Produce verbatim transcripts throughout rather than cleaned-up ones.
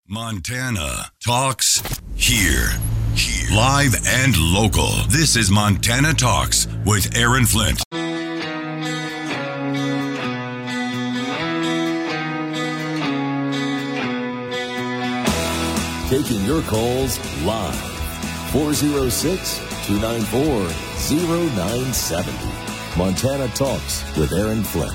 Montana Talks here. Here. Live and local. This is Montana Talks with Aaron Flint. Taking your calls live. four oh six, two nine four, oh nine seven oh. Montana Talks with Aaron Flint.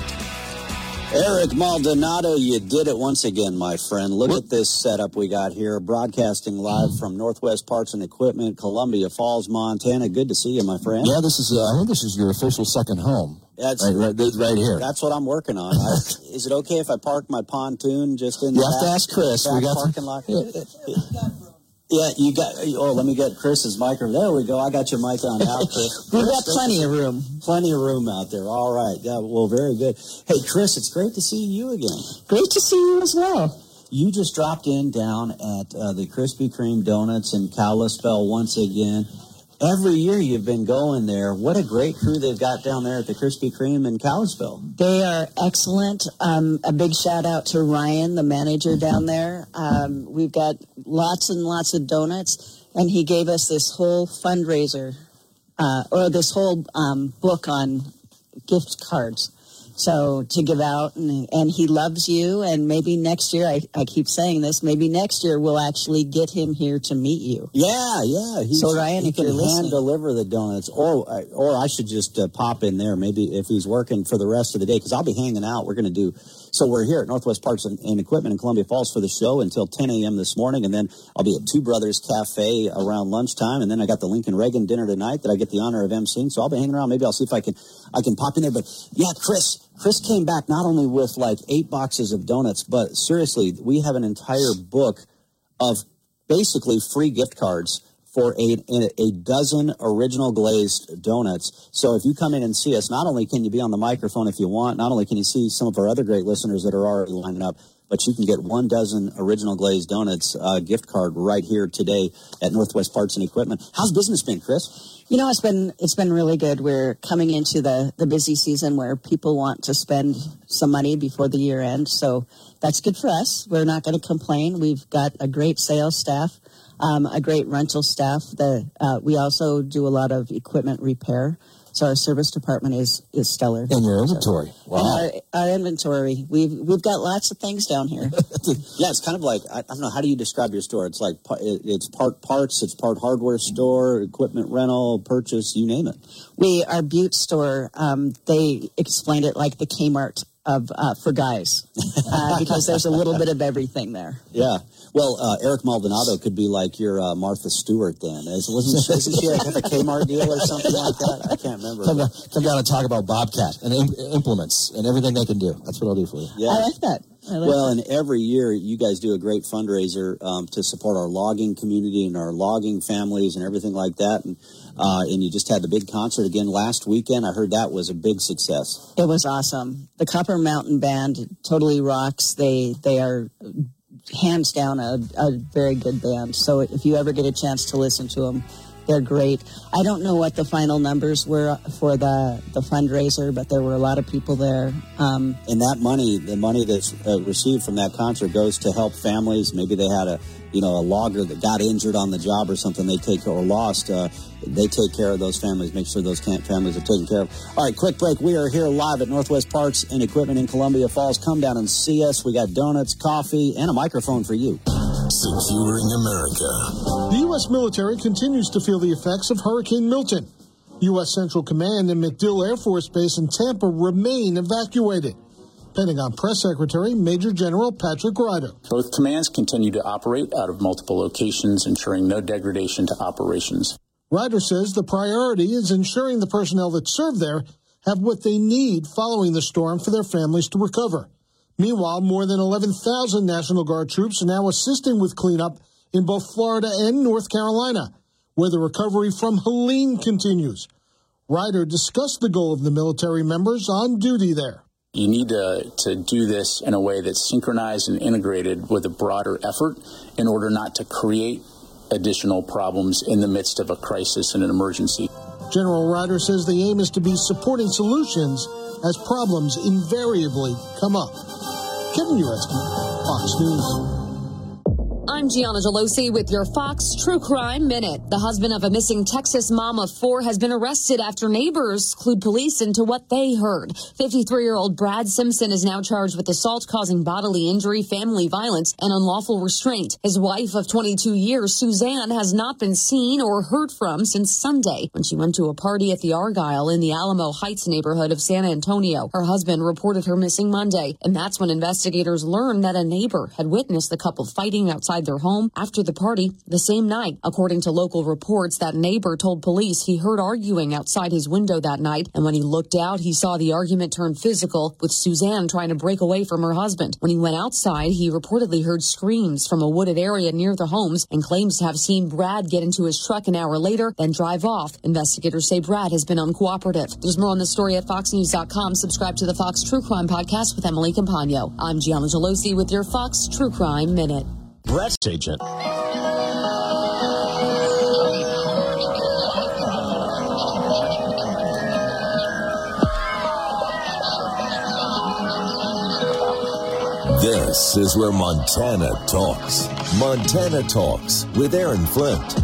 Eric Maldonado, you did it once again, my friend. Look what? At this setup we got here, broadcasting live from Northwest Parts and Equipment, Columbia Falls, Montana. Good to see you, my friend. Yeah, this is, uh, I think this is your official second home. That's right, right, right here. That's what I'm working on. I, is it okay if I park my pontoon just in the you have back, to ask Chris. back we got parking to, lot? Yeah. Yeah, you got, oh, let me get Chris's microphone. There we go. I got your mic on now, Chris. We've got plenty of room. Plenty of room out there. All right. Yeah, well, very good. Hey, Chris, it's great to see you again. Great to see you as well. You just dropped in down at uh, the Krispy Kreme Donuts in Kalispell once again. Every year you've been going there. What a great crew they've got down there at the Krispy Kreme in Kalispell. They are excellent. Um, a big shout out to Ryan, the manager down there. Um, we've got lots and lots of donuts, and he gave us this whole fundraiser, uh, or this whole um, book on gift cards. So to give out, and, and he loves you, and maybe next year, I, I keep saying this, maybe next year we'll actually get him here to meet you. Yeah, yeah. He's, so Ryan, he if can you're hand listening. deliver the donuts, or or I should just uh, pop in there maybe if he's working for the rest of the day, because I'll be hanging out. We're going to do, so we're here at Northwest Parts and, and Equipment in Columbia Falls for the show until ten a.m. this morning, and then I'll be at Two Brothers Cafe around lunchtime, and then I got the Lincoln Reagan dinner tonight that I get the honor of emceeing, so I'll be hanging around. Maybe I'll see if I can I can pop in there. But yeah, Chris, Chris came back not only with like eight boxes of donuts, but seriously, we have an entire book of basically free gift cards for a, a dozen original glazed donuts. So if you come in and see us, not only can you be on the microphone if you want, not only can you see some of our other great listeners that are already lining up, but you can get one dozen original glazed donuts uh, gift card right here today at Northwest Parts and Equipment. How's business been, Chris? You know, it's been it's been really good. We're coming into the, the busy season where people want to spend some money before the year end. So that's good for us. We're not going to complain. We've got a great sales staff, um, a great rental staff. The, uh, we also do a lot of equipment repair. So our service department is, is stellar. And your inventory. Wow. And our, our inventory. We've we've got lots of things down here. Yeah, it's kind of like, I, I don't know, how do you describe your store? It's like, it's part parts, it's part hardware store, equipment rental, purchase, you name it. We, our Butte store, um, they explained it like the Kmart of uh, for guys, uh, because there's a little bit of everything there. Yeah. Well, uh, Eric Maldonado could be like your uh, Martha Stewart then. Is, wasn't she, isn't she have a Kmart deal or something like that? I can't remember. Come down, come down and talk about Bobcat and im- implements and everything they can do. That's what I'll do for you. Yeah. I like that. I like well, that. and every year you guys do a great fundraiser um, to support our logging community and our logging families and everything like that. And uh, and you just had the big concert again last weekend. I heard that was a big success. It was awesome. The Copper Mountain Band totally rocks. They they are hands down a, a very good band. So if you ever get a chance to listen to them, they're great. I don't know what the final numbers were for the, the fundraiser, but there were a lot of people there. Um, and that money, the money that's uh, received from that concert goes to help families. Maybe they had a, you know, a logger that got injured on the job or something. They take or lost. Uh, they take care of those families. Make sure those families are taken care of. All right, quick break. We are here live at Northwest Parts and Equipment in Columbia Falls. Come down and see us. We got donuts, coffee, and a microphone for you. Securing America. The U S military continues to feel the effects of Hurricane Milton. U S Central Command and MacDill Air Force Base in Tampa remain evacuated. Pentagon Press Secretary Major General Patrick Ryder. Both commands continue to operate out of multiple locations, ensuring no degradation to operations. Ryder says the priority is ensuring the personnel that serve there have what they need following the storm for their families to recover. Meanwhile, more than eleven thousand National Guard troops are now assisting with cleanup in both Florida and North Carolina, where the recovery from Helene continues. Ryder discussed the goal of the military members on duty there. You need to, to do this in a way that's synchronized and integrated with a broader effort in order not to create additional problems in the midst of a crisis and an emergency. General Ryder says the aim is to be supporting solutions as problems invariably come up. Kevin Uretsky, Fox News. I'm Gianna Gelosi with your Fox True Crime Minute. The husband of a missing Texas mom of four has been arrested after neighbors clued police into what they heard. fifty-three-year-old Brad Simpson is now charged with assault causing bodily injury, family violence, and unlawful restraint. His wife of twenty-two years, Suzanne, has not been seen or heard from since Sunday when she went to a party at the Argyle in the Alamo Heights neighborhood of San Antonio. Her husband reported her missing Monday, and that's when investigators learned that a neighbor had witnessed the couple fighting outside their home after the party the same night. According to local reports, that neighbor told police he heard arguing outside his window that night, and when he looked out, he saw the argument turn physical, with Suzanne trying to break away from her husband. When he went outside, he reportedly heard screams from a wooded area near the homes and claims to have seen Brad get into his truck an hour later, then drive off. Investigators say Brad has been uncooperative. There's more on this story at fox news dot com. Subscribe to the Fox True Crime Podcast with Emily Campagno. I'm Gianna Gelosi with your Fox True Crime Minute. Brett's agent. This is where Montana talks. Montana Talks with Aaron Flint.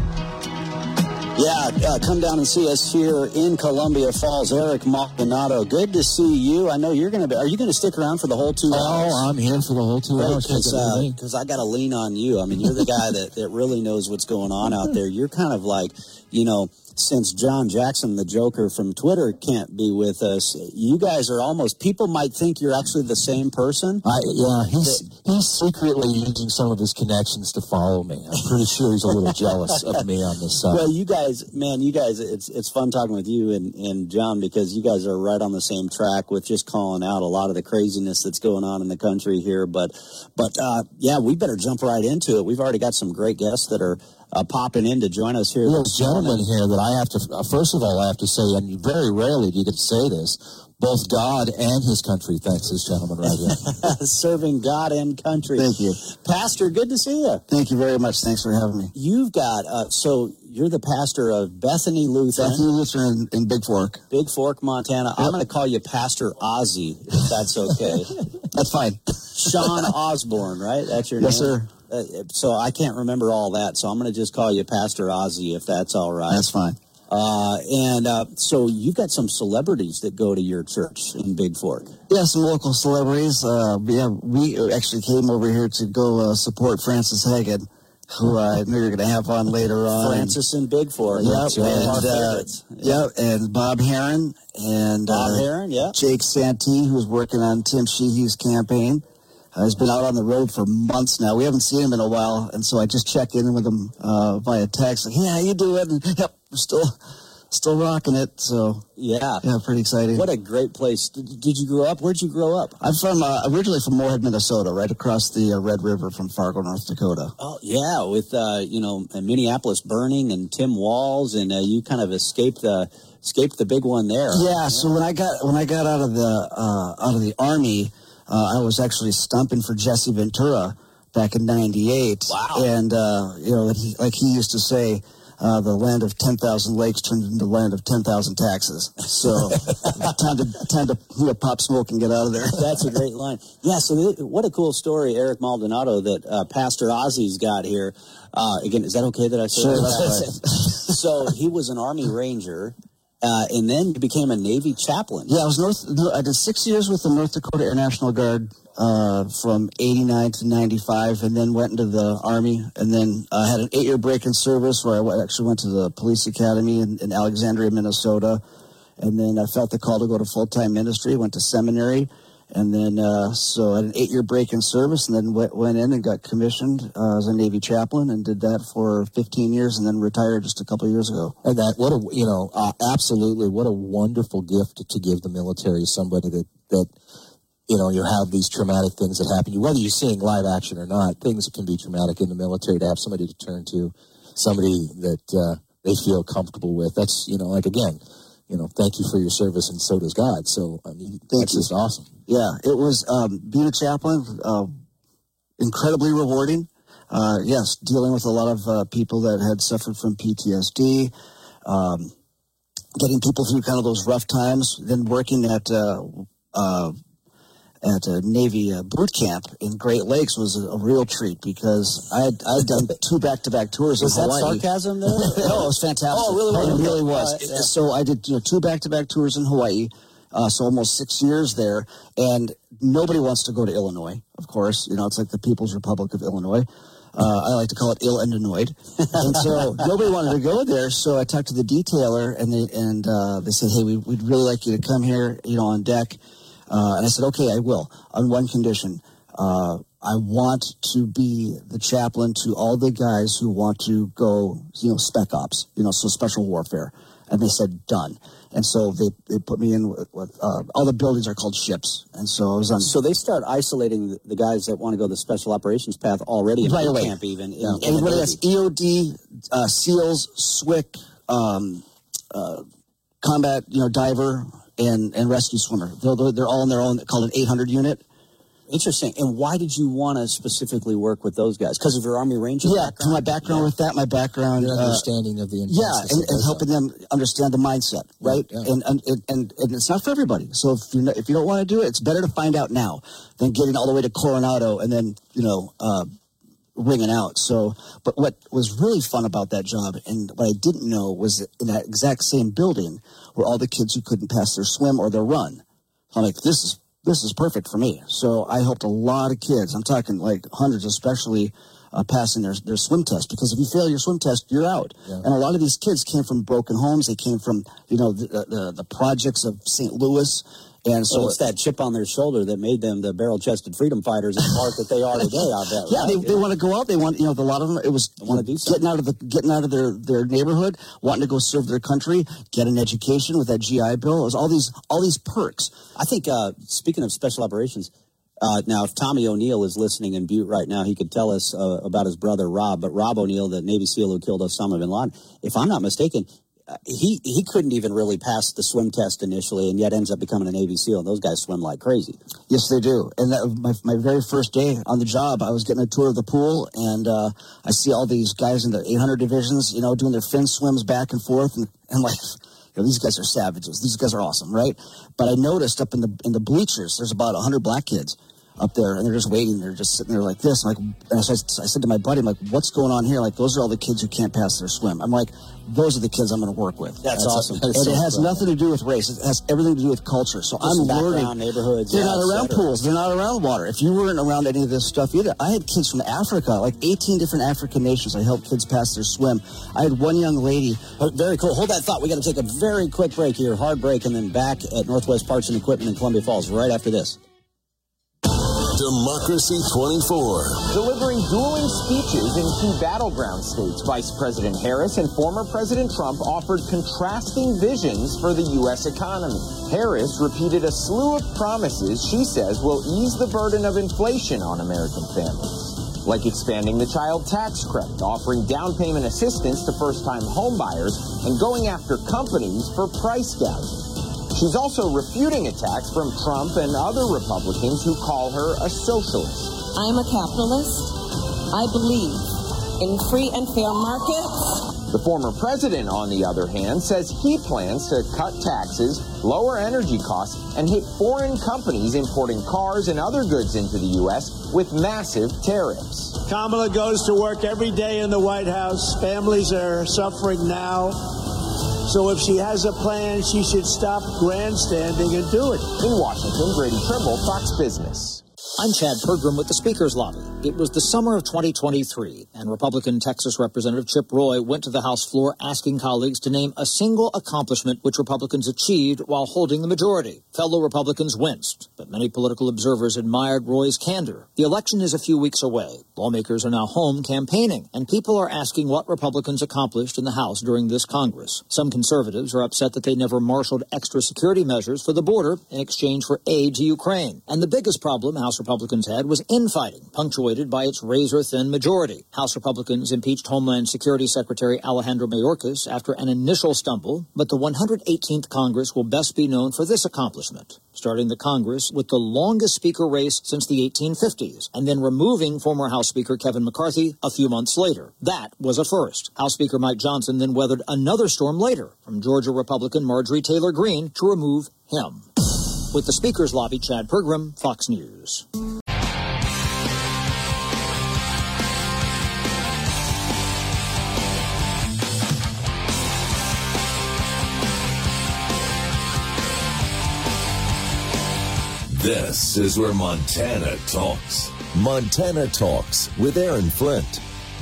Yeah, uh, come down and see us here in Columbia Falls. Eric Maldonado, good to see you. I know you're going to be, are you going to stick around for the whole two hours? Oh, I'm here for the whole two Right, hours. Because uh, I got to lean on you. I mean, you're the guy that, that really knows what's going on out there. You're kind of like, you know, since John Jackson, the Joker from Twitter, can't be with us, you guys are almost, people might think you're actually the same person. I, yeah, he's he's secretly using some of his connections to follow me. I'm pretty sure he's a little jealous of me on this side. Well, you guys, man, you guys, it's it's fun talking with you and, and John, because you guys are right on the same track with just calling out a lot of the craziness that's going on in the country here. But, but uh, yeah, we better jump right into it. We've already got some great guests that are Uh, popping in to join us here. There's a gentleman here that I have to, uh, first of all, I have to say, and very rarely do you get to say this, both God and his country thanks this gentleman right here. Serving God and country. Thank you. Pastor, good to see you. Thank you very much. Thanks for having me. You've got, uh, so you're the pastor of Bethany Lutheran. Bethany Lutheran in, in Big Fork. Big Fork, Montana. Yep. I'm going to call you Pastor Ozzy, if that's okay. That's fine. Sean Osborne, right? That's your yes, name? Yes, sir. Uh, so I can't remember all that, so I'm going to just call you Pastor Ozzy, if that's all right. That's fine. Uh, and uh, so you've got some celebrities that go to your church in Big Fork. Yeah, some local celebrities. Uh, yeah, we actually came over here to go uh, support Francis Hagen, who I knew you were going to have on later on. Francis in Big Fork. Yep, and, our uh, yeah. yep, and Bob Heron. And Bob uh, Heron, yeah. Jake Santee, who's working on Tim Sheehy's campaign. Uh, he's been out on the road for months now. We haven't seen him in a while, and so I just checked in with him uh, via text. Like, hey, how you doing? And, yep, we're still, still rocking it. So yeah, yeah, pretty exciting. What a great place. Did, did you grow up? Where'd you grow up? I'm from uh, originally from Moorhead, Minnesota, right across the uh, Red River from Fargo, North Dakota. Oh yeah, with uh, you know Minneapolis burning and Tim Walz, and uh, you kind of escaped the escaped the big one there. Yeah. yeah. So when I got when I got out of the uh, out of the Army. Uh, I was actually stumping for Jesse Ventura back in ninety-eight. Wow. And, uh, you know, he, like he used to say, uh, the land of ten thousand lakes turned into the land of ten thousand taxes. So time to time to you know, pop smoke and get out of there. That's a great line. Yeah, so th- what a cool story, Eric Maldonado, that uh, Pastor Ozzy's got here. Uh, again, is that okay that I say sure, that? So he was an Army Ranger. Uh, and then you became a Navy chaplain. Yeah, I was North. I did six years with the North Dakota Air National Guard uh, from eighty-nine to ninety-five, and then went into the Army, and then uh, had an eight-year break in service where I actually went to the Police Academy in, in Alexandria, Minnesota, and then I felt the call to go to full-time ministry, went to seminary, and then uh, so I had an eight-year break in service, and then went, went in and got commissioned uh, as a Navy chaplain, and did that for fifteen years, and then retired just a couple of years ago. And that, what a, you know, uh, absolutely, what a wonderful gift to give the military, somebody that, that, you know, you have these traumatic things that happen. Whether you're seeing live action or not, things that can be traumatic in the military, to have somebody to turn to, somebody that uh, they feel comfortable with. That's, you know, like, again, you know, thank you for your service, and so does God. So, I mean, thank that's you. just awesome. Yeah, it was, um, being a chaplain, uh, incredibly rewarding. Uh, yes, dealing with a lot of uh, people that had suffered from P T S D, um, getting people through kind of those rough times, then working at uh, uh, at a Navy uh, boot camp in Great Lakes was a, a real treat because I had I had done two back-to-back tours was in that Hawaii. Sarcasm there? No, it was fantastic. Oh, really? It really, really was. Uh, yeah. So I did you know two back-to-back tours in Hawaii, uh, so almost six years there, and nobody wants to go to Illinois, of course. You know, it's like the People's Republic of Illinois. Uh, I like to call it ill-endinoid. And so nobody wanted to go there, so I talked to the detailer, and they, and, uh, they said, hey, we, we'd really like you to come here, you know, on deck. Uh, and I said, okay, I will, on one condition. Uh, I want to be the chaplain to all the guys who want to go, you know, spec ops, you know, so special warfare. And they said, done. And so they, they put me in with, with uh, all the buildings are called ships. And so I was on. So they start isolating the, the guys that want to go the special operations path already in right boot away. camp even. In, Yeah. in Anybody the that's Navy. E O D, uh, SEALs, S W C, um, uh, combat, you know, diver, and, and rescue swimmer. They're, they're, they're all in their own, called an eight hundred unit. Interesting. And why did you want to specifically work with those guys? Because of your Army Ranger Yeah, background? my background Yeah. with that, my background. Your uh, understanding of the Yeah, intenseness and, of and those helping them understand the mindset, right? Yeah. And, and and and it's not for everybody. So if you if you don't want to do it, it's better to find out now than getting all the way to Coronado and then you know uh, ringing out. So, but what was really fun about that job, and what I didn't know, was that in that exact same building were all the kids who couldn't pass their swim or their run. I'm like, this is this is perfect for me. So I helped a lot of kids. I'm talking like hundreds, especially. Uh, passing their their swim test, because if you fail your swim test, you're out. Yeah. And a lot of these kids came from broken homes. They came from you know the the, the projects of Saint Louis, and so well, it's that chip on their shoulder that made them the barrel-chested freedom fighters in the part that they are today. I bet. Yeah, right? they, yeah. they want to go out. They want you know the, a lot of them. It was want to do getting out of the getting out of their, their neighborhood, wanting to go serve their country, get an education with that G I Bill. It was all these all these perks. I think uh, speaking of special operations. Uh, now, if Tommy O'Neill is listening in Butte right now, he could tell us uh, about his brother, Rob. But Rob O'Neill, the Navy SEAL who killed Osama bin Laden, if I'm not mistaken, uh, he, he couldn't even really pass the swim test initially and yet ends up becoming a Navy SEAL. And those guys swim like crazy. Yes, they do. And that, my, my very first day on the job, I was getting a tour of the pool, and uh, I see all these guys in the eight hundred divisions, you know, doing their fin swims back and forth. And, and like, you know, these guys are savages. These guys are awesome, right? But I noticed up in the in the bleachers, there's about one hundred black kids up there, and they're just waiting. They're just sitting there like this. I'm like, and so I, I said to my buddy, I'm like, what's going on here? Like, those are all the kids who can't pass their swim. I'm like, those are the kids I'm going to work with. That's, That's awesome. A, and so it has cool. nothing to do with race. It has everything to do with culture. So Just I'm learning. Neighborhoods. They're yeah, not around cetera. pools. They're not around water. If you weren't around any of this stuff either, I had kids from Africa, like eighteen different African nations. I helped kids pass their swim. I had one young lady. Oh, very cool. Hold that thought. We got to take a very quick break here, hard break, and then back at Northwest Parts and Equipment in Columbia Falls right after this. Democracy twenty-four. Delivering dueling speeches in two battleground states, Vice President Harris and former President Trump offered contrasting visions for the U S economy. Harris repeated a slew of promises she says will ease the burden of inflation on American families, like expanding the child tax credit, offering down payment assistance to first-time homebuyers, and going after companies for price gouging. She's also refuting attacks from Trump and other Republicans who call her a socialist. I'm a capitalist. I believe in free and fair markets. The former president, on the other hand, says he plans to cut taxes, lower energy costs, and hit foreign companies importing cars and other goods into the U S with massive tariffs. Kamala goes to work every day in the White House. Families are suffering now. So if she has a plan, she should stop grandstanding and do it. In Washington, Grady Trimble, Fox Business. I'm Chad Pergram with the Speaker's Lobby. It was the summer of twenty twenty-three, and Republican Texas Representative Chip Roy went to the House floor asking colleagues to name a single accomplishment which Republicans achieved while holding the majority. Fellow Republicans winced, but many political observers admired Roy's candor. The election is a few weeks away. Lawmakers are now home campaigning, and people are asking what Republicans accomplished in the House during this Congress. Some conservatives are upset that they never marshaled extra security measures for the border in exchange for aid to Ukraine. And the biggest problem House Republicans had was infighting, punctuated by its razor-thin majority. House Republicans impeached Homeland Security Secretary Alejandro Mayorkas after an initial stumble, but the one hundred eighteenth Congress will best be known for this accomplishment, starting the Congress with the longest speaker race since the eighteen fifties, and then removing former House Speaker Kevin McCarthy a few months later. That was a first. House Speaker Mike Johnson then weathered another storm later, from Georgia Republican Marjorie Taylor Greene to remove him. With the Speaker's Lobby, Chad Pergram, Fox News. This is where Montana talks. Montana Talks with Aaron Flint.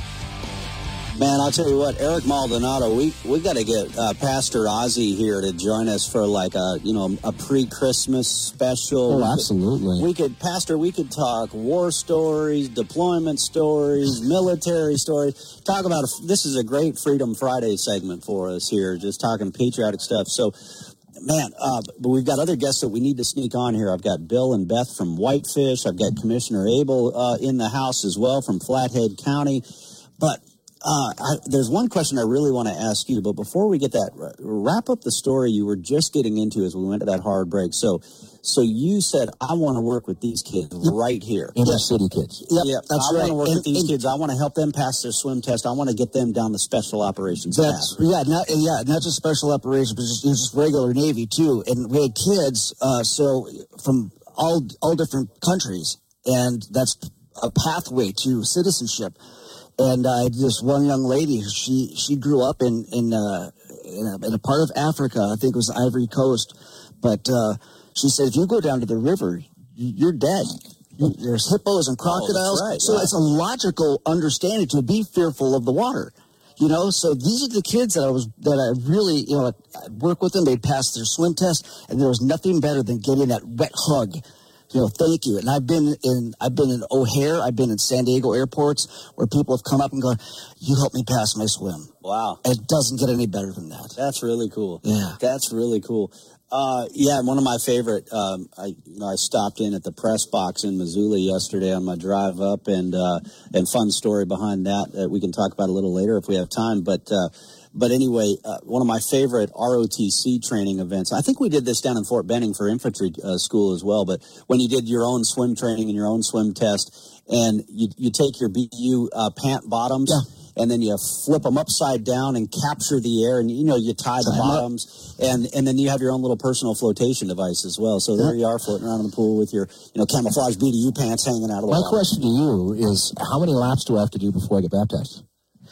Man, I'll tell you what, Eric Maldonado, we we got to get uh, Pastor Ozzie here to join us for like a you know a pre-Christmas special. Oh, absolutely. We could, Pastor, we could talk war stories, deployment stories, military stories. Talk about a, this is a great Freedom Friday segment for us here, just talking patriotic stuff. So. Man, uh, but we've got other guests that we need to sneak on here. I've got Bill and Beth from Whitefish. I've got Commissioner Abel uh, in the house as well from Flathead County. But uh, I, there's one question I really want to ask you. But before we get that, wrap up the story you were just getting into as we went to that hard break. So so you said, I want to work with these kids yep. right here. Inner city kids. Yep, yep. That's I right. want to work and, with these and, kids. I want to help them pass their swim test. I want to get them down the special operations That's, path. Yeah, not, yeah, not just special operations, but just, just regular Navy, too. And we had kids, uh, so from all all different countries, and that's a pathway to citizenship. And uh, this one young lady, she she grew up in in, uh, in, a, in a part of Africa, I think it was Ivory Coast, but uh, she said, if you go down to the river, you're dead. There's hippos and crocodiles. Oh, that's right, so yeah. it's a logical understanding to be fearful of the water. You know, so these are the kids that I was, that I really, you know, I'd work with them. They'd pass their swim test, and there was nothing better than getting that wet hug. You know, thank you. And I've been in, I've been in O'Hare, I've been in San Diego airports where people have come up and gone, you helped me pass my swim. Wow. It doesn't get any better than that. That's really cool. Yeah. That's really cool. Uh, yeah, one of my favorite, um, I, you know, I stopped in at the press box in Missoula yesterday on my drive up, and, uh, and fun story behind that that we can talk about a little later if we have time. But, uh, but anyway, uh, one of my favorite R O T C training events, I think we did this down in Fort Benning for infantry uh, school as well, but when you did your own swim training and your own swim test, and you, you take your B U uh, pant bottoms, yeah. and then you flip them upside down and capture the air, and you know you tie the bottoms, and and then you have your own little personal flotation device as well. So there you are floating around in the pool with your you know camouflage B D U pants hanging out of the My water. question to you is, how many laps do I have to do before I get baptized?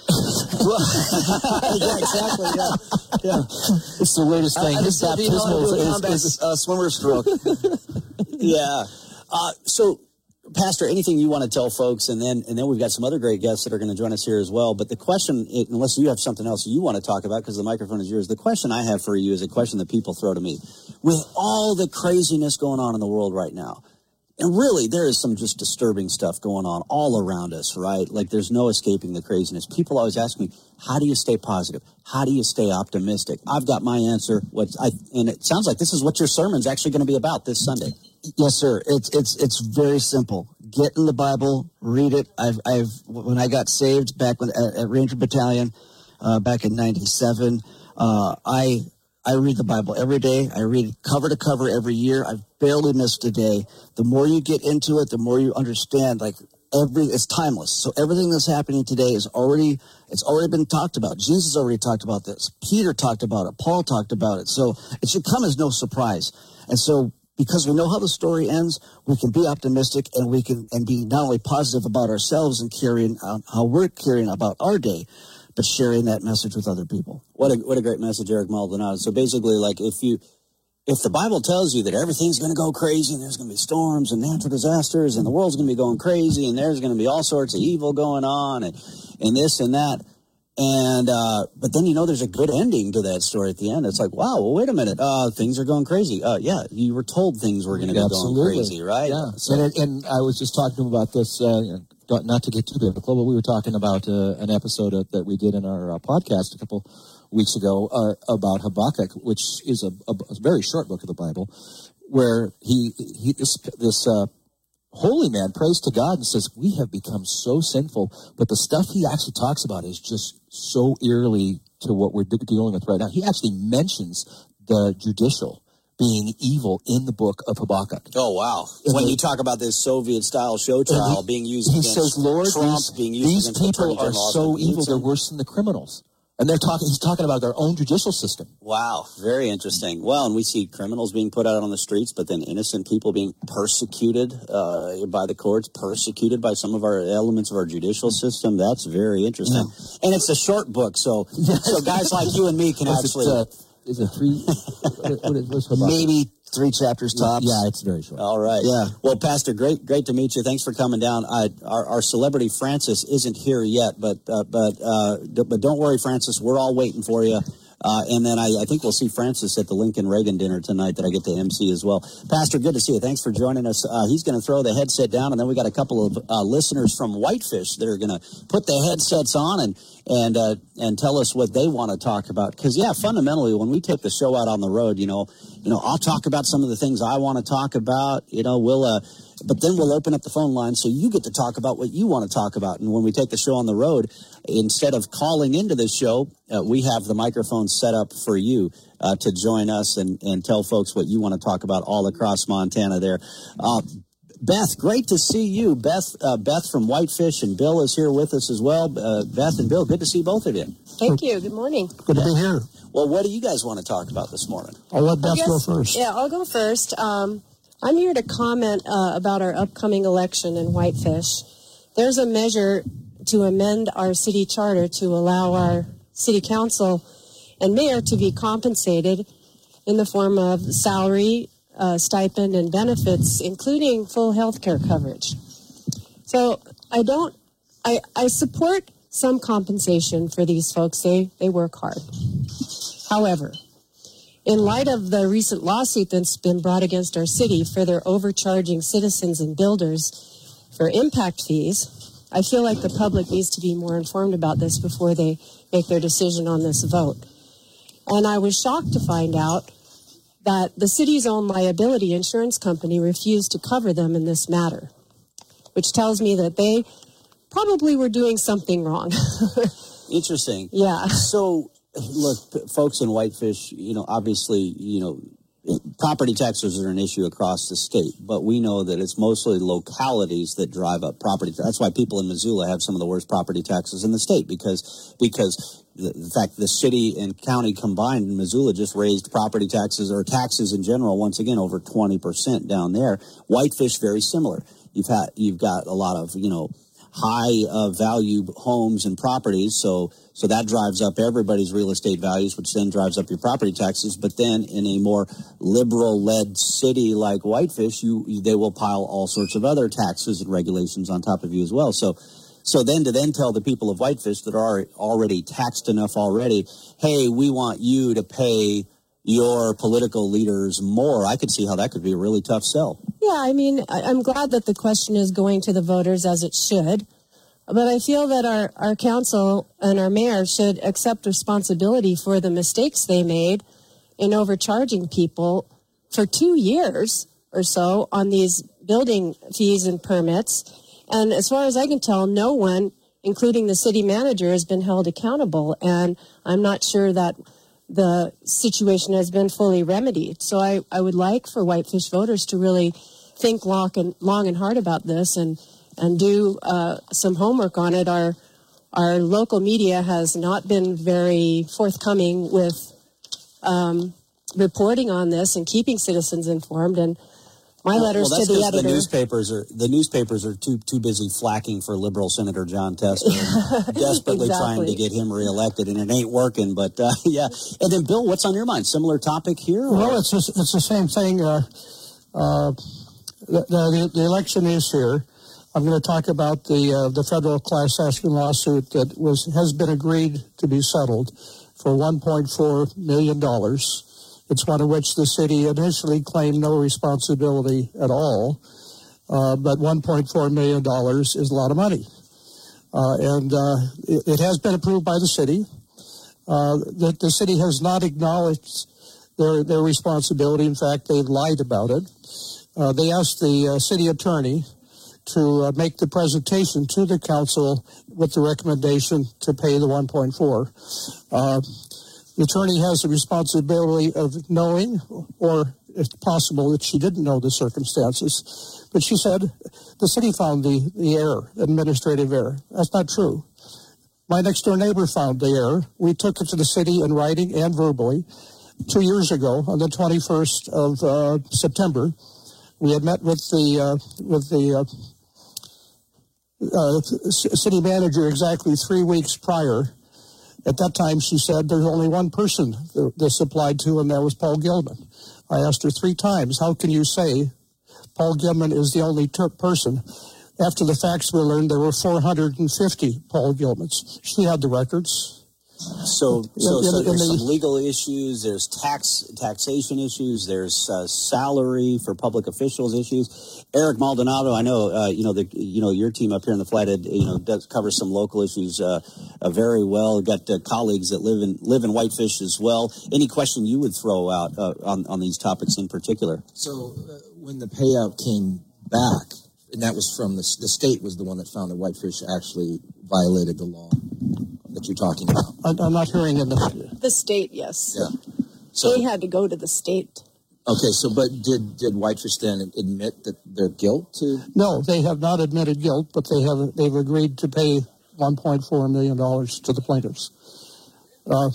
Yeah, exactly. Yeah, yeah. It's the weirdest thing. I, I His just you know, baptismal do a is, combat, is, uh, swimmer stroke. Yeah. Uh, so, Pastor, anything you want to tell folks, and then and then we've got some other great guests that are going to join us here as well. But the question, unless you have something else you want to talk about, because the microphone is yours, the question I have for you is a question that people throw to me. With all the craziness going on in the world right now, and really, there is some just disturbing stuff going on all around us, right? Like, there's no escaping the craziness. People always ask me, how do you stay positive? How do you stay optimistic? I've got my answer. What I and it sounds like this is what your sermon's actually going to be about this Sunday. Yes, sir. It's it's it's very simple. Get in the Bible, read it. I've I've when I got saved back when at, at Ranger Battalion, uh, back in ninety-seven, uh, I. I read the Bible every day. I read it cover to cover every year. I've barely missed a day. The more you get into it, the more you understand, like, every, it's timeless. So everything that's happening today is already, it's already been talked about. Jesus already talked about this. Peter talked about it. Paul talked about it. So it should come as no surprise. And so because we know how the story ends, we can be optimistic, and we can, and be not only positive about ourselves and carrying out how we're carrying about our day, but sharing that message with other people. What a what a great message, Eric Maldonado. So basically, like, if you if the Bible tells you that everything's going to go crazy, and there's going to be storms and natural disasters, and the world's going to be going crazy, and there's going to be all sorts of evil going on, and and this and that, and uh, but then you know there's a good ending to that story at the end. It's like, wow, well, wait a minute, uh, things are going crazy. Uh, yeah, you were told things were going to be going crazy, right? Yeah. So, and, and I was just talking to him about this. Uh, Not to get too biblical, but we were talking about uh, an episode of, that we did in our uh, podcast a couple weeks ago uh, about Habakkuk, which is a, a, a very short book of the Bible, where he, he this, this uh, holy man prays to God and says, we have become so sinful, but the stuff he actually talks about is just so eerily to what we're de- dealing with right now. He actually mentions the judicial being evil in the book of Habakkuk. oh, wow. And When the, you talk about this Soviet-style show trial he, being used he against says, Lord, Trump, these, being used these against people Attorney are General, so evil, Nixon. they're worse than the criminals. And they're talking. He's talking about their own judicial system. Wow, very interesting. Well, and we see criminals being put out on the streets, but then innocent people being persecuted uh, by the courts, persecuted by some of our elements of our judicial system. That's very interesting. Yeah. And it's a short book, so so guys like you and me can is actually. It, uh, is it three? what, what is, what's about? Maybe three chapters tops. Yeah, it's very short. All right. Yeah. Well, Pastor, great, great to meet you. Thanks for coming down. I, our, our celebrity Francis isn't here yet, but uh, but uh, d- but don't worry, Francis. We're all waiting for you. Uh, and then I, I think we'll see Francis at the Lincoln Reagan dinner tonight that I get to M C as well. Pastor, good to see you. Thanks for joining us. Uh, he's going to throw the headset down, and then we got a couple of uh, listeners from Whitefish that are going to put the headsets on and and uh, and tell us what they want to talk about. Because yeah, fundamentally, when we take the show out on the road, you know, you know, I'll talk about some of the things I want to talk about. You know, we'll. Uh, But then we'll open up the phone line so you get to talk about what you want to talk about. And when we take the show on the road, instead of calling into this show, uh, we have the microphone set up for you uh, to join us and, and tell folks what you want to talk about all across Montana there. Uh, Beth, great to see you. Beth uh, Beth from Whitefish, and Bill is here with us as well. Uh, Beth and Bill, good to see both of you. Thank you. Good morning. Good to be here. Well, what do you guys want to talk about this morning? I'll let Beth guess, go first. Yeah, I'll go first. Um, I'm here to comment uh, about our upcoming election in Whitefish. There's a measure to amend our city charter to allow our city council and mayor to be compensated in the form of salary, uh, stipend, and benefits, including full health care coverage. So I don't, I, I support some compensation for these folks. They, they work hard. However, in light of the recent lawsuit that's been brought against our city for their overcharging citizens and builders for impact fees, I feel like the public needs to be more informed about this before they make their decision on this vote. And I was shocked to find out that the city's own liability insurance company refused to cover them in this matter, which tells me that they probably were doing something wrong. Interesting. Yeah. So, look, folks in Whitefish, you know, obviously, you know, property taxes are an issue across the state, but we know that it's mostly localities that drive up property. That's why people in Missoula have some of the worst property taxes in the state, because because the, the fact the city and county combined in Missoula just raised property taxes or taxes in general once again over twenty percent down there. Whitefish very similar. You've had you've got a lot of, you know, high uh, value homes and properties, so so that drives up everybody's real estate values, which then drives up your property taxes. But then in a more liberal-led city like Whitefish, you, you they will pile all sorts of other taxes and regulations on top of you as well. So so then to then tell the people of Whitefish that are already taxed enough already, hey, we want you to pay your political leaders more. I could see how that could be a really tough sell. Yeah, I mean, I'm glad that the question is going to the voters as it should. But I feel that our, our council and our mayor should accept responsibility for the mistakes they made in overcharging people for two years or so on these building fees and permits. And as far as I can tell, no one, including the city manager, has been held accountable. And I'm not sure that the situation has been fully remedied. So I, I would like for Whitefish voters to really think long and, long and hard about this and and do uh, some homework on it. Our our local media has not been very forthcoming with um, reporting on this and keeping citizens informed. And my well, letters well, to the editor. The newspapers are the newspapers are too too busy flacking for liberal Senator John Tester, and desperately exactly. trying to get him reelected, and it ain't working. But uh, yeah, and then Bill, what's on your mind? Similar topic here? Or? Well, it's just, it's the same thing. Uh, uh, the, the the election is here. I'm going to talk about the uh, the federal class action lawsuit that was has been agreed to be settled for one point four million dollars. It's one of which the city initially claimed no responsibility at all, uh, but one point four million dollars is a lot of money. Uh, and uh, it, it has been approved by the city. Uh, the, the city has not acknowledged their, their responsibility. In fact, they've lied about it. Uh, they asked the uh, city attorney to uh, make the presentation to the council with the recommendation to pay the one point four. Uh, the attorney has the responsibility of knowing, or if possible, that she didn't know the circumstances. But she said the city found the, the error, administrative error. That's not true. My next-door neighbor found the error. We took it to the city in writing and verbally. Two years ago, on the twenty-first of uh, September, we had met with the uh, with the uh, uh, city manager exactly three weeks prior. At that time, she said there's only one person that this applied to, and that was Paul Gilman. I asked her three times, how can you say Paul Gilman is the only ter- person? After the facts were learned, there were four hundred fifty Paul Gilmans. She had the records. So, so, In- so in- in there's the- some legal issues, there's tax taxation issues, there's uh, salary for public officials issues. Eric Maldonado, I know, uh, you know, the, you know, your team up here in the Flathead, you know, does cover some local issues uh, uh, very well. We've got uh, colleagues that live in live in Whitefish as well. Any question you would throw out uh, on on these topics in particular? So uh, when the payout came back, and that was from the, the state was the one that found that Whitefish actually violated the law that you're talking about. I'm, I'm not hearing in the... The state, yes. Yeah. So They had to go to the state. okay, so but did did Whitefish then admit that their guilt to? No, they have not admitted guilt, but they have they've agreed to pay one point four million dollars to the plaintiffs. Uh,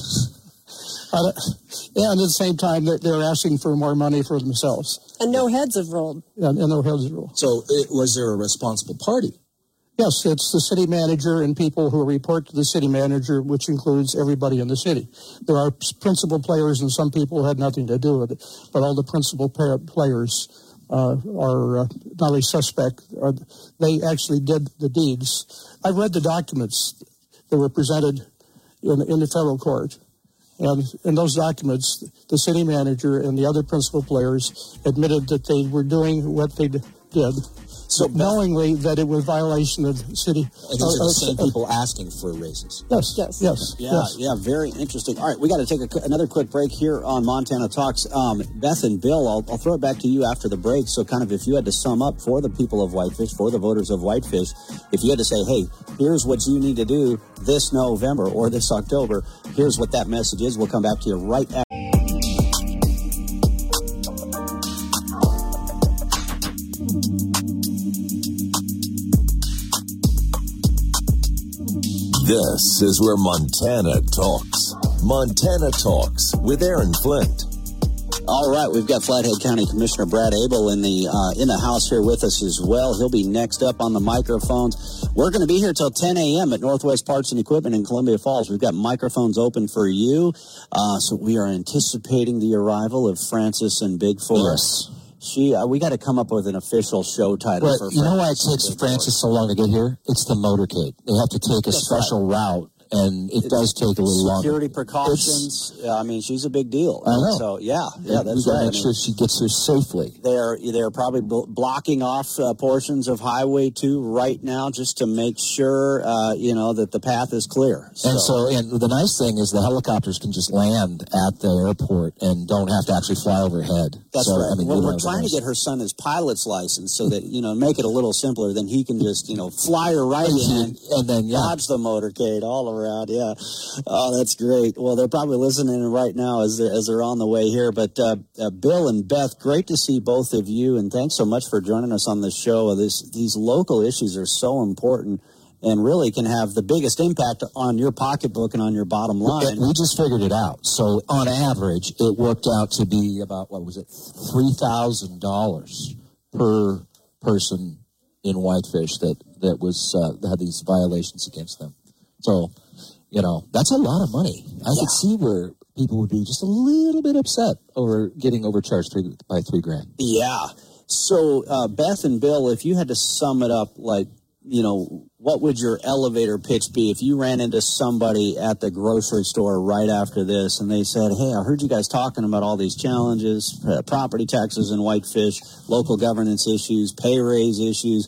and at the same time, they're, they're asking for more money for themselves. And no heads have rolled. And, and no heads rule. So it, was there a responsible party? Yes, it's the city manager and people who report to the city manager, which includes everybody in the city. There are principal players, and some people had nothing to do with it. But all the principal pa- players uh, are uh, not only suspect, uh, they actually did the deeds. I read the documents that were presented in, in the federal court. And in those documents, the city manager and the other principal players admitted that they were doing what they d- did. So knowingly that it was violation of city. And these are the same people asking for raises. Yes, yes, yes. Yeah, yes. yeah, very interesting. All right, we got to take a, another quick break here on Montana Talks. Um, Beth and Bill, I'll, I'll throw it back to you after the break. So kind of if you had to sum up for the people of Whitefish, for the voters of Whitefish, if you had to say, hey, here's what you need to do this November or this October, here's what that message is. We'll come back to you right after. This is where Montana talks. Montana Talks with Aaron Flint. All right, we've got Flathead County Commissioner Brad Abel in the uh, in the house here with us as well. He'll be next up on the microphones. We're going to be here till ten a.m. at Northwest Parts and Equipment in Columbia Falls. We've got microphones open for you, uh, so we are anticipating the arrival of Frances and Big Forest. Yes. She, uh, we got to come up with an official show title Well, for you know why it Frances takes and Big Francis so long to get here? It's the motorcade. They have to take a That's special route, and it does take a little longer. Security precautions. Yeah, I mean, she's a big deal. I know. So yeah, yeah, And that's we right. I gotta make mean, sure she gets here safely. They're they're probably bl- blocking off uh, portions of Highway two right now just to make sure uh, you know that the path is clear. And so, and the nice thing is the helicopters can just land at the airport and don't have to actually fly overhead. That's so, right. I mean, well, you we're know, trying nice. to get her son his pilot's license so that you know make it a little simpler. Then he can just you know fly her right in and then yeah. dodge the motorcade all around. Yeah, oh, that's great. Well, they're probably listening right now as they're as they're on the way here. But uh, uh, Bill and Beth, great to see both of you, and thanks so much for joining us on the show. This these local issues are so important. And really can have the biggest impact on your pocketbook and on your bottom line. We just figured it out. So on average, it worked out to be about, what was it, three thousand dollars per person in Whitefish that, that was uh, that had these violations against them. So, you know, that's a lot of money. I Yeah. could see where people would be just a little bit upset over getting overcharged three, by three grand. Yeah. So, uh, Beth and Bill, if you had to sum it up, like, you know, what would your elevator pitch be if you ran into somebody at the grocery store right after this and they said, hey, I heard you guys talking about all these challenges, uh, property taxes in Whitefish, local governance issues, pay raise issues.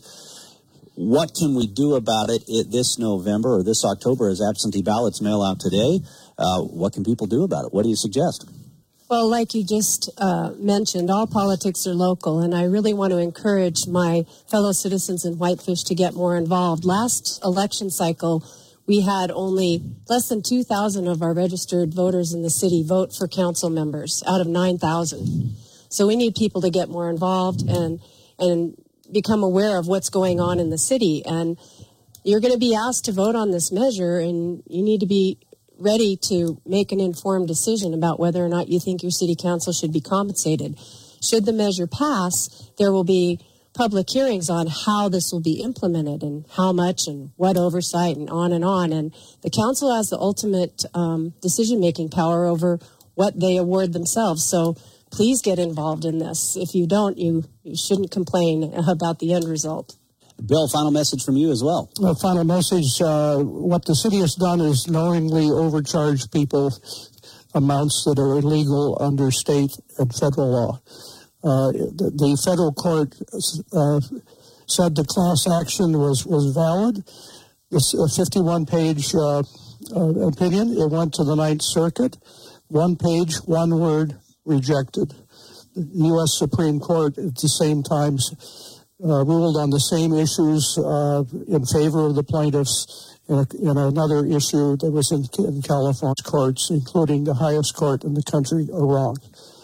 What can we do about it, it this November or this October as absentee ballots mail out today? Uh, what can people do about it? What do you suggest? Well, like you just uh, mentioned, all politics are local, and I really want to encourage my fellow citizens in Whitefish to get more involved. Last election cycle, we had only less than two thousand of our registered voters in the city vote for council members out of nine thousand. So we need people to get more involved and and become aware of what's going on in the city. And you're going to be asked to vote on this measure, and you need to be ready to make an informed decision about whether or not you think your city council should be compensated. Should the measure pass, there will be public hearings on how this will be implemented and how much and what oversight and on and on. And the council has the ultimate um, decision-making power over what they award themselves. So please get involved in this. If you don't, you, you shouldn't complain about the end result. Bill, final message from you as well. A final message, uh, what the city has done is knowingly overcharge people amounts that are illegal under state and federal law. Uh, the, the federal court uh, said the class action was, was valid. This uh, fifty-one page uh, uh, opinion, it went to the Ninth Circuit. One page, one word, rejected. The U S Supreme Court at the same time uh, ruled on the same issues uh, in favor of the plaintiffs in, a, in another issue that was in, in California courts, including the highest court in the country, are wrong.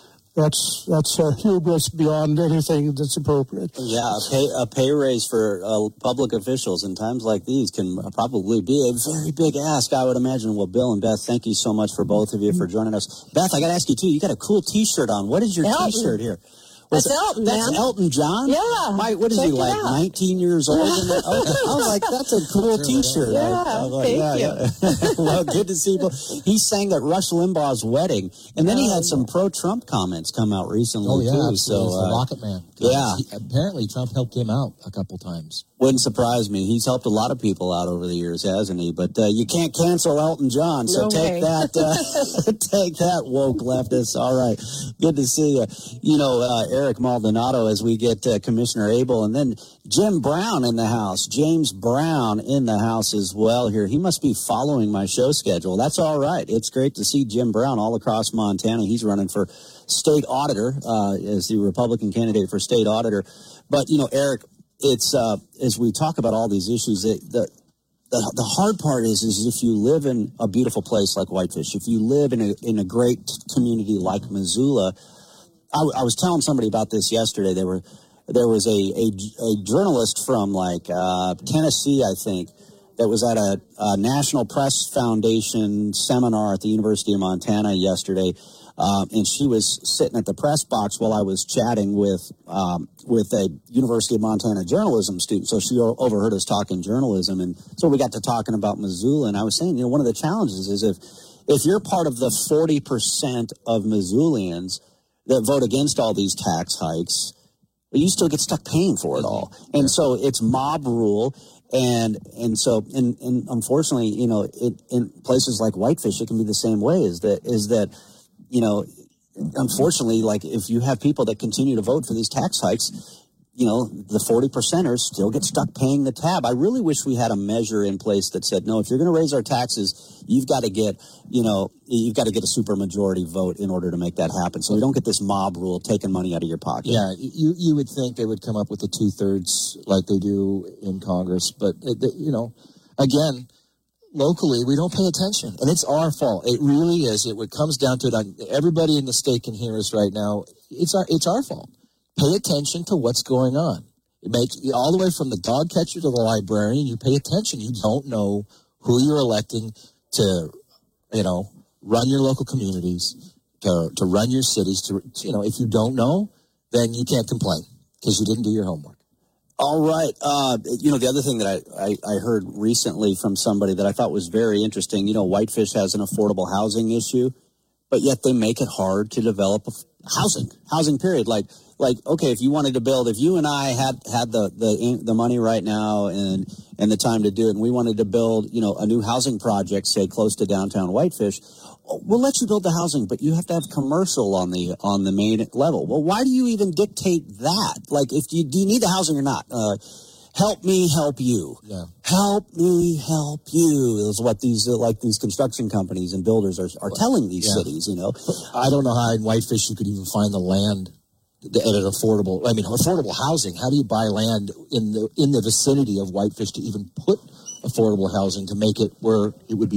That's that's a hubris beyond anything that's appropriate. Yeah, a pay, a pay raise for uh, public officials in times like these can probably be a very big ask, I would imagine. Well, Bill and Beth, thank you so much for both of you for joining us. Beth, I got to ask you, too, you got a cool T-shirt on. What is your Elton. T-shirt here? That's Was it- Elton, That's man. Elton John? Yeah. My, what is Check he, it like out. nineteen years old? And that- okay. I was like, that's a cool T-shirt. Yeah, I, I was like, thank yeah, you. yeah. Well, good to see you. He sang at Rush Limbaugh's wedding, and then he had some pro-Trump comments come out recently, Oh, yeah, too. absolutely. So, He's the uh, Rocket Man. yeah. He, apparently, Trump helped him out a couple times. Wouldn't surprise me. He's helped a lot of people out over the years, hasn't he? But uh, you can't cancel Elton John, so No take way. that, uh, take that, woke leftists. All right, good to see you. You know, uh, Eric Maldonado, as we get uh, Commissioner Abel, and then Jim Brown in the house, James Brown in the house as well here. He must be following my show schedule. That's all right. It's great to see Jim Brown all across Montana. He's running for state auditor uh, as the Republican candidate for state auditor. But, you know, Eric, it's uh, as we talk about all these issues, it, the, the the hard part is is if you live in a beautiful place like Whitefish, if you live in a in a great community like Missoula. I, I was telling somebody about this yesterday. There were there was a a, a journalist from like uh, Tennessee, I think, that was at a, a National Press Foundation seminar at the University of Montana yesterday. Um, and she was sitting at the press box while I was chatting with um, with a University of Montana journalism student. So she o- overheard us talking journalism, and so we got to talking about Missoula. And I was saying, you know, one of the challenges is if if you're part of the forty percent of Missoulians that vote against all these tax hikes, you still get stuck paying for it all. And so it's mob rule. And and so and, and unfortunately, you know, it, in places like Whitefish, it can be the same way. Is that is that you know, unfortunately, like if you have people that continue to vote for these tax hikes, you know, the forty percenters still get stuck paying the tab. I really wish we had a measure in place that said, no, if you're going to raise our taxes, you've got to get, you know, you've got to get a supermajority vote in order to make that happen. So we don't get this mob rule taking money out of your pocket. Yeah, you you would think they would come up with the two-thirds like they do in Congress. But, it, they, you know, again, locally, we don't pay attention. And it's our fault. It really is. It, it comes down to it. Everybody in the state can hear us right now. It's our, it's our fault. Pay attention to what's going on. It makes all the way from the dog catcher to the librarian. You pay attention. You don't know who you're electing to, you know, run your local communities, to to run your cities. To you know, if you don't know, then you can't complain because you didn't do your homework. All right. Uh, you know, the other thing that I, I, I heard recently from somebody that I thought was very interesting, you know, Whitefish has an affordable housing issue, but yet they make it hard to develop housing, housing period. Like, like, okay, if you wanted to build, if you and I had, had the, the, the money right now and, and the time to do it, and we wanted to build, you know, a new housing project, say close to downtown Whitefish, we'll let you build the housing, but you have to have commercial on the, on the main level. Well, why do you even dictate that? Like, if you, do you need the housing or not? Uh, help me help you. Yeah. Help me help you is what these, uh, like these construction companies and builders are, are telling these Yeah. cities, you know. I don't know how in Whitefish you could even find the land at an affordable, I mean, affordable housing. How do you buy land in the in the vicinity of Whitefish to even put affordable housing to make it where it would be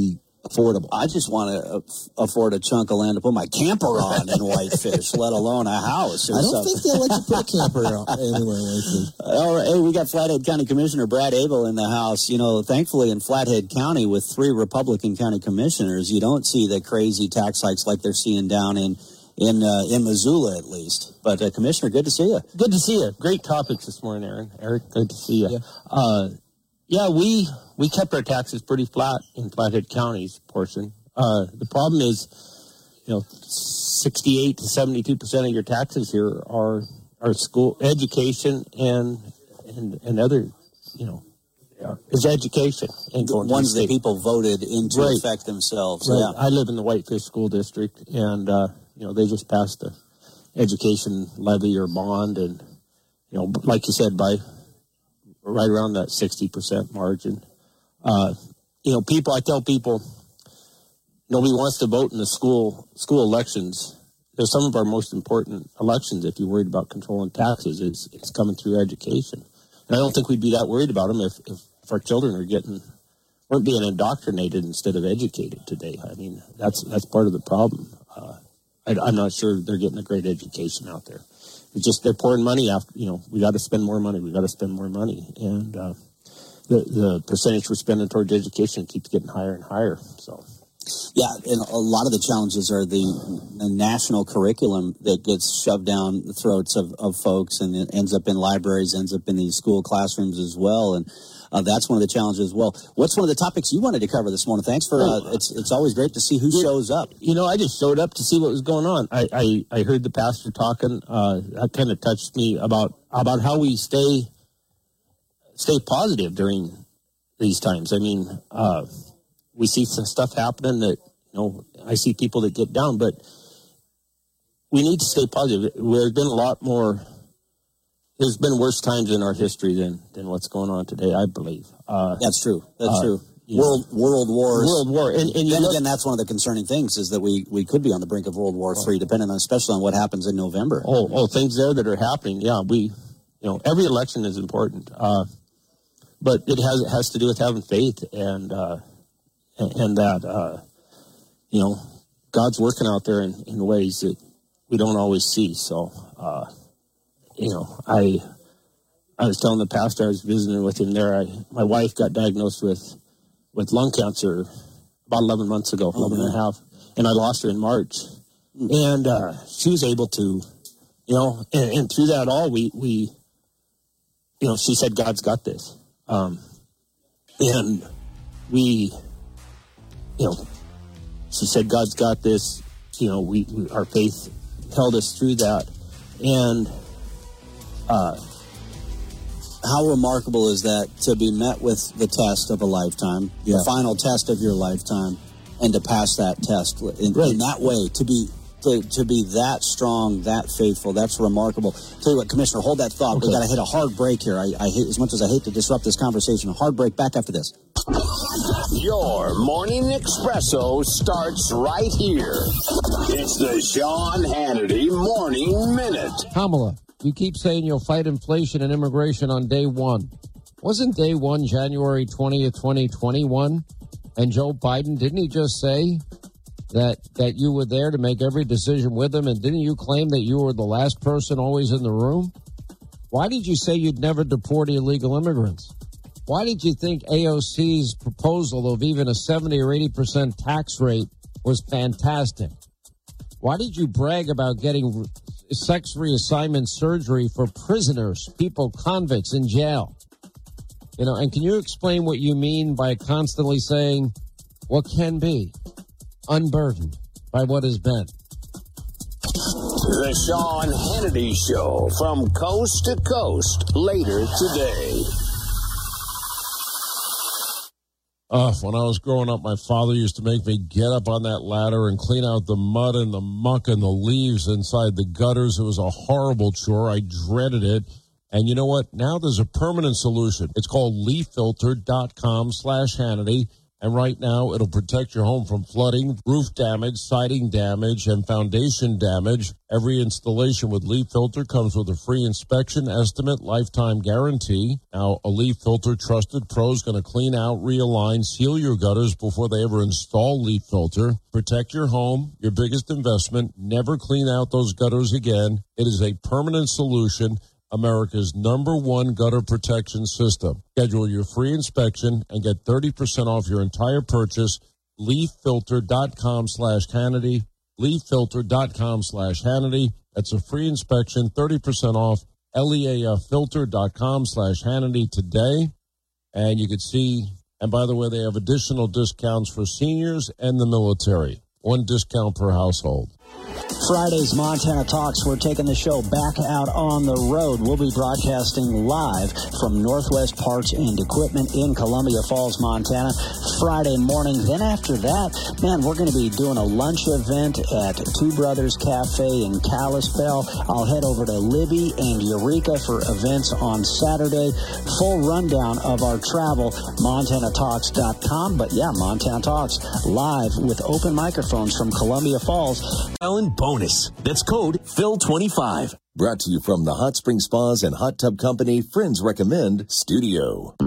affordable. I just want to uh, afford a chunk of land to put my camper on in Whitefish, let alone a house. Or I don't something. think they'll let you put a camper on anywhere in Whitefish. All right, hey, we got Flathead County Commissioner Brad Abel in the house. You know, thankfully in Flathead County with three Republican county commissioners, you don't see the crazy tax hikes like they're seeing down in in uh, in Missoula at least. But uh, Commissioner, good to see you. Good to see you. Great topics this morning, Aaron. Eric, good to see you. Yeah, uh, yeah we we kept our taxes pretty flat in Flathead County's portion. Uh, the problem is, you know, sixty-eight to seventy-two percent of your taxes here are are school education and and and other, you know, is education and the ones that people voted into right. effect themselves. Right. Yeah, I live in the Whitefish School District, and uh, you know they just passed the education levy or bond, and you know, like you said, by right around that sixty percent margin. Uh, you know, people. I tell people. Nobody wants to vote in the school school elections. They're some of our most important elections. If you're worried about controlling taxes, it's, it's coming through education. And I don't think we'd be that worried about them if, if, if our children are getting weren't being indoctrinated instead of educated today. I mean, that's that's part of the problem. Uh, I, I'm not sure they're getting a great education out there. It's just they're pouring money after. You know, we got to spend more money. We got to spend more money, and uh, the the percentage we're spending towards education keeps getting higher and higher. So. Yeah, and a lot of the challenges are the, the national curriculum that gets shoved down the throats of, of folks, and it ends up in libraries, ends up in these school classrooms as well, and uh, that's one of the challenges as well. What's one of the topics you wanted to cover this morning? Thanks for, uh, it's it's always great to see who shows up. You know, I just showed up to see what was going on. I, I, I heard the pastor talking, uh, that kind of touched me about, about how we stay, stay positive during these times. I mean, uh, we see some stuff happening that, you know, I see people that get down, but we need to stay positive. There's been a lot more, there's been worse times in our history than, than what's going on today, I believe. Uh, that's true. That's uh, true. World know, world wars. World war. And, and then look, again, that's one of the concerning things is that we, we could be on the brink of World War Three, depending on, especially on what happens in November. Oh, oh, things there that are happening. Yeah, we, you know, every election is important. Uh, but it has, it has to do with having faith and, uh, and that, uh, you know, God's working out there in, in ways that we don't always see. So, uh, you know, I I was telling the pastor, I was visiting with him there, I, my wife got diagnosed with, with lung cancer about eleven months ago, mm-hmm. eleven and a half, and I lost her in March. Mm-hmm. And uh, she was able to, you know, and, and through that all, we, we, you know, she said, God's got this. Um, and we... You know, she said, God's got this. You know, we, we our faith held us through that. And uh, how remarkable is that to be met with the test of a lifetime, yeah. the final test of your lifetime, and to pass that test in, right. in that way, to be to, to be that strong, that faithful, that's remarkable. Tell you what, Commissioner, hold that thought. Okay. We've got to hit a hard break here. I, I hate, as much as I hate to disrupt this conversation, a hard break back after this. Your morning espresso starts right here. It's the Sean Hannity Morning Minute. Kamala, you keep saying you'll fight inflation and immigration on day one. Wasn't day one January twentieth, twenty twenty-one? And Joe Biden, didn't he just say that that you were there to make every decision with him? And didn't you claim that you were the last person always in the room? Why did you say you'd never deport illegal immigrants? Why did you think A O C's proposal of even a seventy or eighty percent tax rate was fantastic? Why did you brag about getting sex reassignment surgery for prisoners, people, convicts in jail? You know, and can you explain what you mean by constantly saying what can be unburdened by what has been? The Sean Hannity Show from coast to coast later today. Uh, when I was growing up, my father used to make me get up on that ladder and clean out the mud and the muck and the leaves inside the gutters. It was a horrible chore. I dreaded it. And you know what? Now there's a permanent solution. It's called leaf filter dot com slash Hannity. And right now, it'll protect your home from flooding, roof damage, siding damage, and foundation damage. Every installation with Leaf Filter comes with a free inspection, estimate, lifetime guarantee. Now, a Leaf Filter trusted pro is going to clean out, realign, seal your gutters before they ever install Leaf Filter. Protect your home, your biggest investment. Never clean out those gutters again. It is a permanent solution. America's number one gutter protection system. Schedule your free inspection and get thirty percent off your entire purchase. leaffilter.com slash Hannity. leaffilter.com slash Hannity. That's a free inspection, thirty percent off. leaffilter.com slash Hannity today. And you can see, and by the way, they have additional discounts for seniors and the military. One discount per household. Friday's Montana Talks, we're taking the show back out on the road. We'll be broadcasting live from Northwest Parts and Equipment in Columbia Falls, Montana, Friday morning. Then after that, man, we're going to be doing a lunch event at Two Brothers Cafe in Kalispell. I'll head over to Libby and Eureka for events on Saturday. Full rundown of our travel, montana talks dot com. But yeah, Montana Talks live with open microphones from Columbia Falls. Allen bonus. That's code Phil twenty-five. Brought to you from the Hot Spring Spas and Hot Tub Company Friends Recommend Studio.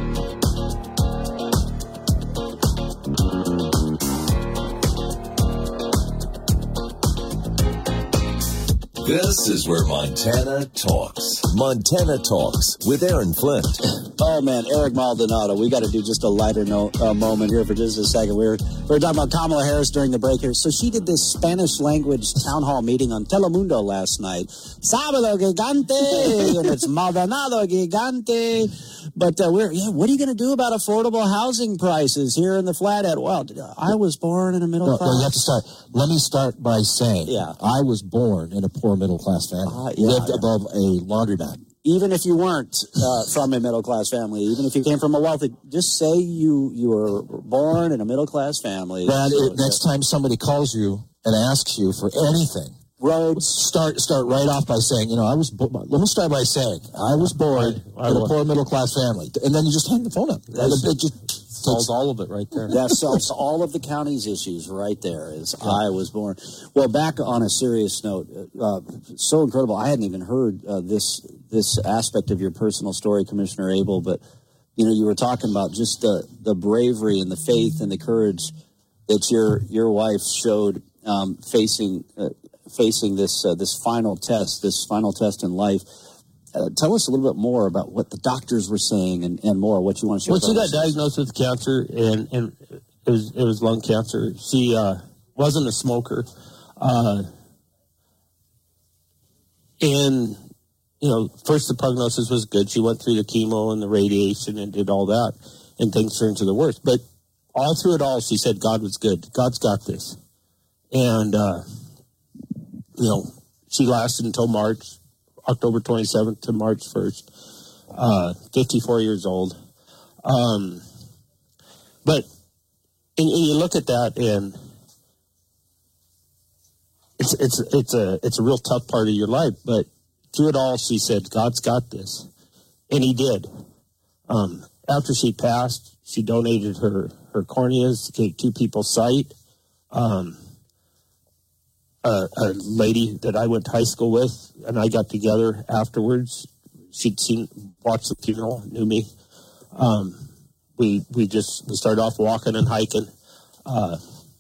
This is where Montana talks. Montana Talks with Aaron Flint. Oh, man, Eric Maldonado. We got to do just a lighter note, uh, moment here for just a second. We were, we were talking about Kamala Harris during the break here. So she did this Spanish language town hall meeting on Telemundo last night. Sábado Gigante, and it's Maldonado Gigante. But uh, we're, yeah, what are you going to do about affordable housing prices here in the Flathead? Well, I was born in a middle no, class. No, you have to start. Let me start by saying, yeah. I was born in a poor middle class family. Uh, yeah, lived yeah. above a laundromat. Even if you weren't uh, from a middle-class family, even if you came from a wealthy, just say you you were born in a middle-class family. Brad, so, next time somebody calls you and asks you for anything, roads, start start right off by saying, you know, I was. Bo- let me start by saying, I was born I, I in a poor middle-class family, and then you just hang the phone up. It just solves all of it right there. That solves all of the county's issues right there. Is yeah. I was born. Well, back on a serious note, uh, so incredible. I hadn't even heard uh, this. this aspect of your personal story, Commissioner Abel, but, you know, you were talking about just the, the bravery and the faith and the courage that your your wife showed um, facing uh, facing this uh, this final test, this final test in life. Uh, tell us a little bit more about what the doctors were saying and, and more, what you want to share. Well, she got diagnosed with cancer, and, and it was it was lung cancer. She uh, wasn't a smoker. Uh, and... You know, first the prognosis was good. She went through the chemo and the radiation and did all that, and things turned to the worst. But all through it all, she said God was good. God's got this. And, uh, you know, she lasted until March, October twenty-seventh to March first, uh, fifty-four years old. Um, but and, and you look at that, and it's it's it's a it's a real tough part of your life, but through it all, she said, God's got this. And he did. Um, after she passed, she donated her, her corneas, gave two people sight. Um, a, a lady that I went to high school with, and I got together afterwards. She'd seen, watched the funeral, knew me. Um, we we just we started off walking and hiking. Uh,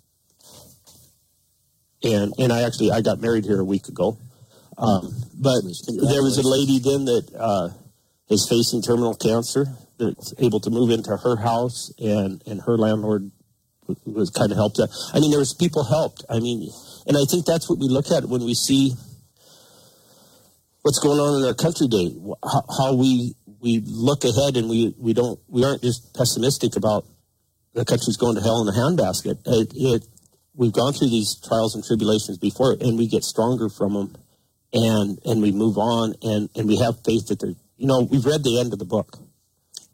and and I actually, I got married here a week ago. Um, but there was a lady then that uh, is facing terminal cancer that's able to move into her house, and, and her landlord was kind of helped out. I mean, there was people helped. I mean, and I think that's what we look at when we see what's going on in our country today, how, how we we look ahead, and we, we don't we aren't just pessimistic about the country's going to hell in a handbasket. It, it, we've gone through these trials and tribulations before, and we get stronger from them. And and we move on, and, and we have faith that there, you know, we've read the end of the book.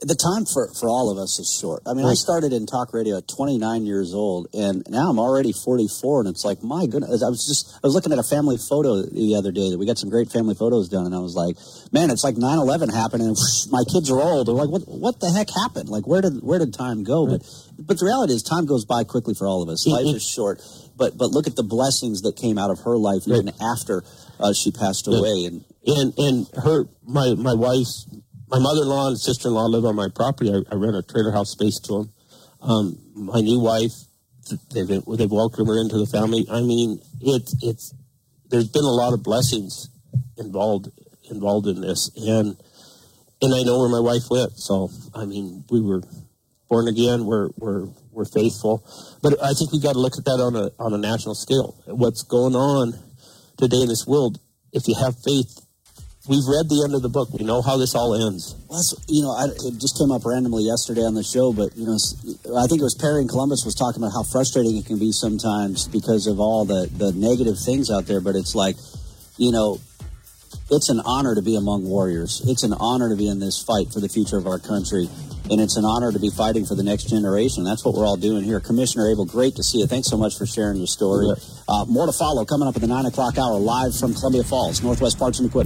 The time for, for all of us is short. I mean, I started in talk radio at twenty-nine years old, and now I'm already forty-four, and it's like, my goodness. I was just, I was looking at a family photo the other day that we got some great family photos done, and I was like, man, it's like nine eleven happened, and whoosh, my kids are old. They're like, what what the heck happened? Like, where did where did time go? Right. But but the reality is time goes by quickly for all of us. Life is short. But but look at the blessings that came out of her life even right. after uh, she passed right. away. And, and and her, my, my wife's, my mother-in-law and sister-in-law live on my property. I, I rent a trailer house space to them. Um, my new wife, they've they've welcomed her into the family. I mean, it's it's there's been a lot of blessings involved involved in this, and and I know where my wife went. So I mean, we were born again. We're we're we're faithful, but I think we got to look at that on a on a national scale. What's going on today in this world? If you have faith. We've read the end of the book. We know how this all ends. Well, that's, you know, I, it just came up randomly yesterday on the show, but, you know, I think it was Perry in Columbus was talking about how frustrating it can be sometimes because of all the, the negative things out there. But it's like, you know, it's an honor to be among warriors. It's an honor to be in this fight for the future of our country. And it's an honor to be fighting for the next generation. That's what we're all doing here. Commissioner Abel, great to see you. Thanks so much for sharing your story. Uh, more to follow coming up at the nine o'clock hour live from Columbia Falls, Northwest Parts and Equipment.